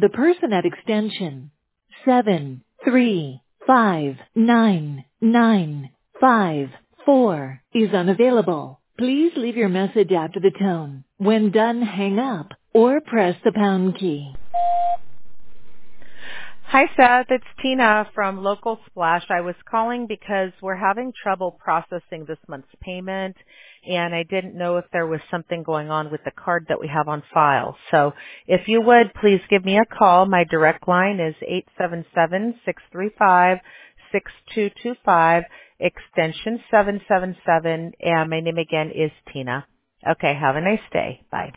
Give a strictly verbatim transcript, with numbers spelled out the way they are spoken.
The person at extension seven three five nine nine five four is unavailable. Please leave your message after the tone. When done, hang up or press the pound key. Hi, Seth. It's Tina from Local Splash. I was calling because we're having trouble processing this month's payment, and I didn't know if there was something going on with the card that we have on file. So if you would, please give me a call. My direct line is eight seven seven, six three five, six two two five, extension seven seven seven, and my name again is Tina. Okay, have a nice day. Bye.